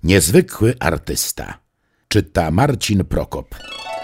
Niezwykły artysta. Czyta Marcin Prokop.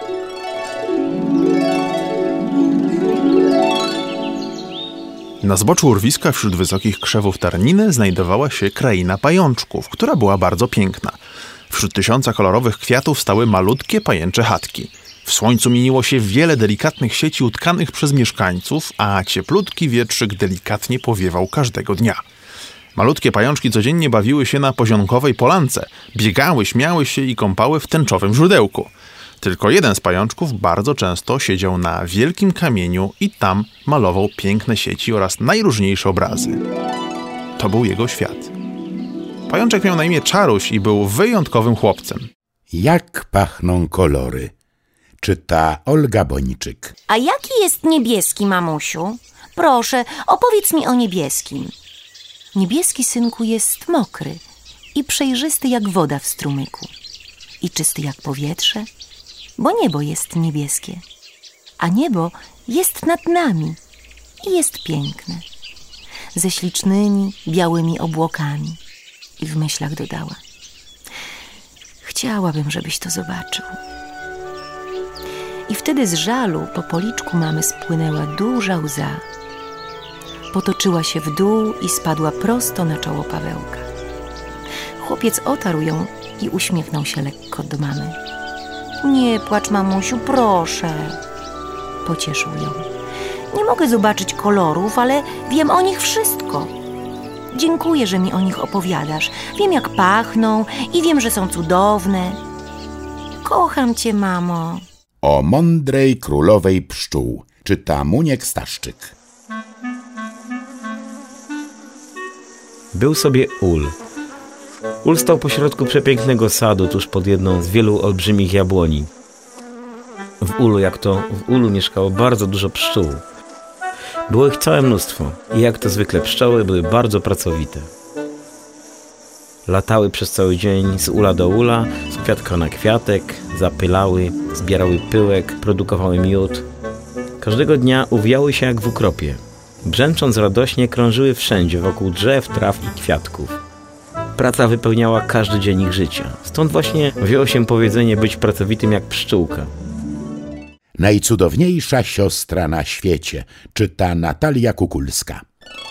Na zboczu urwiska wśród wysokich krzewów tarniny znajdowała się kraina pajączków, która była bardzo piękna. Wśród tysiąca kolorowych kwiatów stały malutkie pajęcze chatki. W słońcu mieniło się wiele delikatnych sieci utkanych przez mieszkańców, a cieplutki wietrzyk delikatnie powiewał każdego dnia. Malutkie pajączki codziennie bawiły się na pozionkowej polance, biegały, śmiały się i kąpały w tęczowym źródełku. Tylko jeden z pajączków bardzo często siedział na wielkim kamieniu i tam malował piękne sieci oraz najróżniejsze obrazy. To był jego świat. Pajączek miał na imię Czaruś i był wyjątkowym chłopcem. Jak pachną kolory. Czyta Olga Bończyk. A jaki jest niebieski, mamusiu? Proszę, opowiedz mi o niebieskim. Niebieski, synku, jest mokry i przejrzysty jak woda w strumyku. I czysty jak powietrze, bo niebo jest niebieskie. A niebo jest nad nami i jest piękne. Ze ślicznymi, białymi obłokami. I w myślach dodała: chciałabym, żebyś to zobaczył. I wtedy z żalu po policzku mamy spłynęła duża łza. Potoczyła się w dół i spadła prosto na czoło Pawełka. Chłopiec otarł ją i uśmiechnął się lekko do mamy. Nie płacz, mamusiu, proszę. Pocieszył ją. Nie mogę zobaczyć kolorów, ale wiem o nich wszystko. Dziękuję, że mi o nich opowiadasz. Wiem, jak pachną i wiem, że są cudowne. Kocham cię, mamo. O mądrej królowej pszczół. Czyta Muniek Staszczyk. Był sobie ul. Ul stał pośrodku przepięknego sadu, tuż pod jedną z wielu olbrzymich jabłoni. W ulu mieszkało bardzo dużo pszczół. Było ich całe mnóstwo i jak to zwykle pszczoły były bardzo pracowite. Latały przez cały dzień z ula do ula, z kwiatka na kwiatek, zapylały, zbierały pyłek, produkowały miód. Każdego dnia uwijały się jak w ukropie. Brzęcząc radośnie krążyły wszędzie, wokół drzew, traw i kwiatków. Praca wypełniała każdy dzień ich życia. Stąd właśnie wzięło się powiedzenie być pracowitym jak pszczółka. Najcudowniejsza siostra na świecie. Czyta Natalia Kukulska.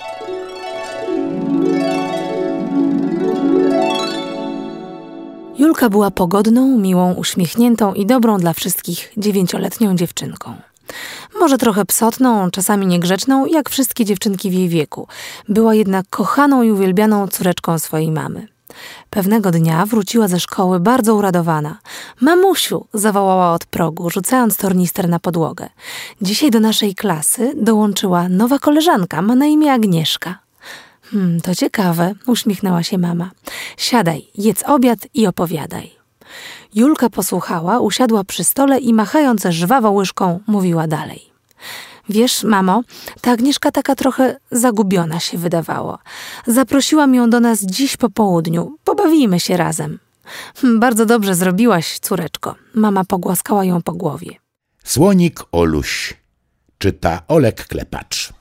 Julka była pogodną, miłą, uśmiechniętą i dobrą dla wszystkich 9-letnią dziewczynką. Może trochę psotną, czasami niegrzeczną, jak wszystkie dziewczynki w jej wieku. Była jednak kochaną i uwielbianą córeczką swojej mamy. Pewnego dnia wróciła ze szkoły bardzo uradowana. Mamusiu, zawołała od progu, rzucając tornister na podłogę. Dzisiaj do naszej klasy dołączyła nowa koleżanka, ma na imię Agnieszka. To ciekawe, uśmiechnęła się mama. Siadaj, jedz obiad i opowiadaj. Julka posłuchała, usiadła przy stole i machając żwawą łyżką mówiła dalej. Wiesz, mamo, ta Agnieszka taka trochę zagubiona się wydawało. Zaprosiłam ją do nas dziś po południu. Pobawimy się razem. Bardzo dobrze zrobiłaś, córeczko. Mama pogłaskała ją po głowie. Słonik Oluś. Czyta Olek Klepacz.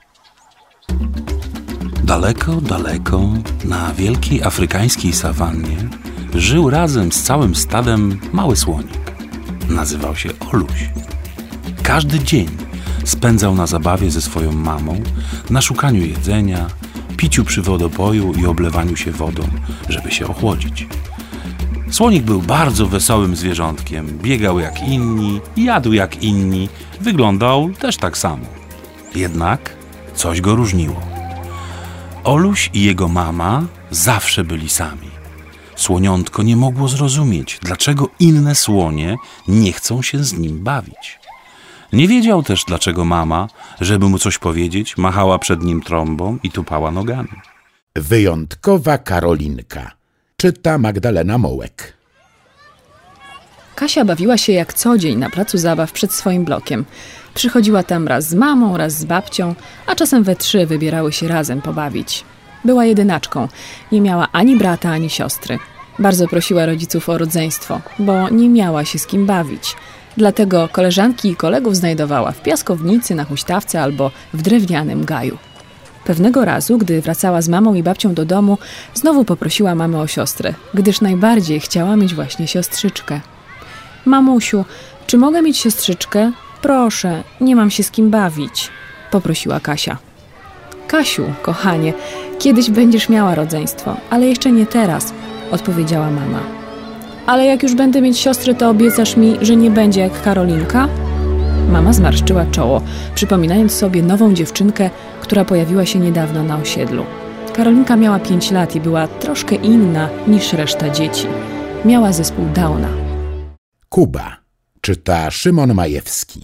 Daleko, daleko, na wielkiej afrykańskiej sawannie żył razem z całym stadem mały słonik. Nazywał się Oluś. Każdy dzień spędzał na zabawie ze swoją mamą, na szukaniu jedzenia, piciu przy wodopoju i oblewaniu się wodą, żeby się ochłodzić. Słonik był bardzo wesołym zwierzątkiem, biegał jak inni, jadł jak inni, wyglądał też tak samo. Jednak coś go różniło. Oluś i jego mama zawsze byli sami. Słoniątko nie mogło zrozumieć, dlaczego inne słonie nie chcą się z nim bawić. Nie wiedział też, dlaczego mama, żeby mu coś powiedzieć, machała przed nim trąbą i tupała nogami. Wyjątkowa Karolinka. Czyta Magdalena Mołek. Kasia bawiła się jak co dzień na placu zabaw przed swoim blokiem. Przychodziła tam raz z mamą, raz z babcią, a czasem we trzy wybierały się razem pobawić. Była jedynaczką, nie miała ani brata, ani siostry. Bardzo prosiła rodziców o rodzeństwo, bo nie miała się z kim bawić. Dlatego koleżanki i kolegów znajdowała w piaskownicy, na huśtawce albo w drewnianym gaju. Pewnego razu, gdy wracała z mamą i babcią do domu, znowu poprosiła mamę o siostrę, gdyż najbardziej chciała mieć właśnie siostrzyczkę. Mamusiu, czy mogę mieć siostrzyczkę? Proszę, nie mam się z kim bawić, poprosiła Kasia. Kasiu, kochanie, kiedyś będziesz miała rodzeństwo, ale jeszcze nie teraz, odpowiedziała mama. Ale jak już będę mieć siostrę, to obiecasz mi, że nie będzie jak Karolinka? Mama zmarszczyła czoło, przypominając sobie nową dziewczynkę, która pojawiła się niedawno na osiedlu. Karolinka miała 5 lat i była troszkę inna niż reszta dzieci. Miała zespół Downa. Kuba. Czyta Szymon Majewski.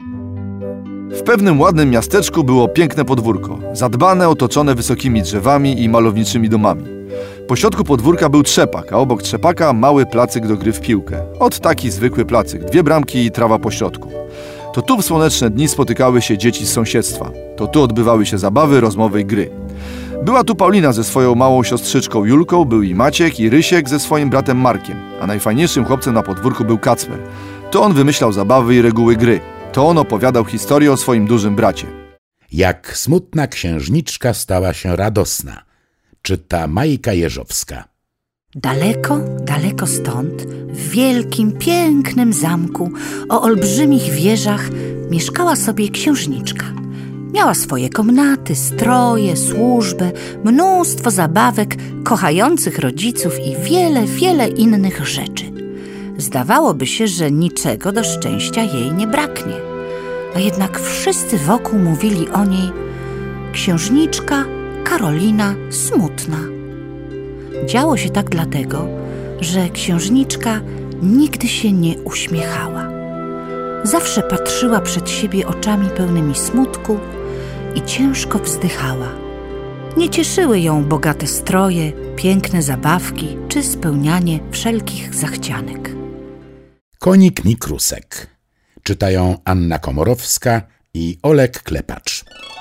W pewnym ładnym miasteczku było piękne podwórko, zadbane, otoczone wysokimi drzewami i malowniczymi domami. Po środku podwórka był trzepak, a obok trzepaka mały placyk do gry w piłkę. Ot taki zwykły placyk, 2 bramki i trawa po środku. To tu w słoneczne dni spotykały się dzieci z sąsiedztwa. To tu odbywały się zabawy, rozmowy i gry. Była tu Paulina ze swoją małą siostrzyczką Julką, był i Maciek i Rysiek ze swoim bratem Markiem, a najfajniejszym chłopcem na podwórku był Kacper. To on wymyślał zabawy i reguły gry. To on opowiadał historię o swoim dużym bracie. Jak smutna księżniczka stała się radosna. Czyta Majka Jeżowska. Daleko, daleko stąd, w wielkim, pięknym zamku o olbrzymich wieżach mieszkała sobie księżniczka. Miała swoje komnaty, stroje, służbę, mnóstwo zabawek, kochających rodziców i wiele, wiele innych rzeczy. Zdawałoby się, że niczego do szczęścia jej nie braknie. A jednak wszyscy wokół mówili o niej: księżniczka Karolina smutna. Działo się tak dlatego, że księżniczka nigdy się nie uśmiechała. Zawsze patrzyła przed siebie oczami pełnymi smutku i ciężko wzdychała. Nie cieszyły ją bogate stroje, piękne zabawki czy spełnianie wszelkich zachcianek. Konik Mikrusek. Czytają Anna Komorowska i Olek Klepacz.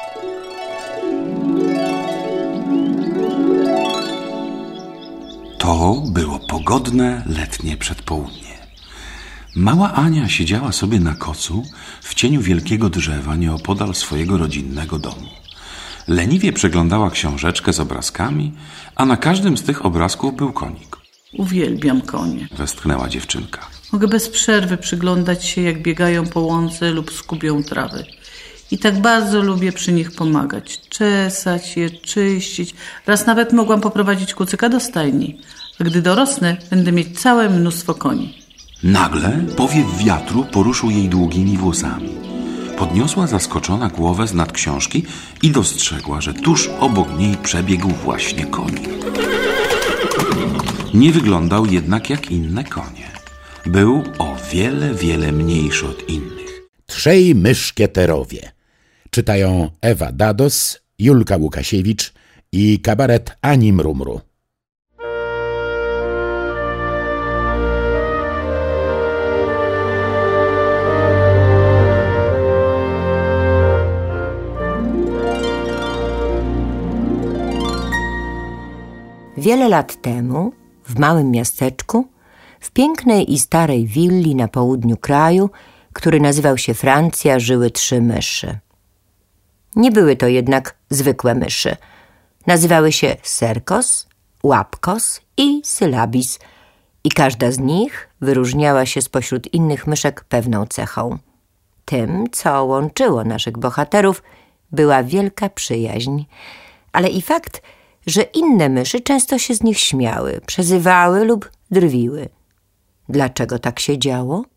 To było pogodne, letnie przedpołudnie. Mała Ania siedziała sobie na kocu w cieniu wielkiego drzewa nieopodal swojego rodzinnego domu. Leniwie przeglądała książeczkę z obrazkami, a na każdym z tych obrazków był konik. Uwielbiam konie, westchnęła dziewczynka. Mogę bez przerwy przyglądać się, jak biegają po łące lub skubią trawy. I tak bardzo lubię przy nich pomagać. Czesać je, czyścić. Raz nawet mogłam poprowadzić kucyka do stajni. A gdy dorosnę, będę mieć całe mnóstwo koni. Nagle powiew wiatru poruszył jej długimi włosami. Podniosła zaskoczona głowę z nad książki i dostrzegła, że tuż obok niej przebiegł właśnie konik. Nie wyglądał jednak jak inne konie. Był o wiele, wiele mniejszy od innych. 3 myszkieterowie. Czytają Ewa Dados, Julka Łukasiewicz i kabaret Ani Mrumru. Wiele lat temu, w małym miasteczku, w pięknej i starej willi na południu kraju, który nazywał się Francja, żyły 3 myszy. Nie były to jednak zwykłe myszy. Nazywały się Serkos, Łapkos i Sylabis i każda z nich wyróżniała się spośród innych myszek pewną cechą. Tym, co łączyło naszych bohaterów, była wielka przyjaźń, ale i fakt, że inne myszy często się z nich śmiały, przezywały lub drwiły. Dlaczego tak się działo?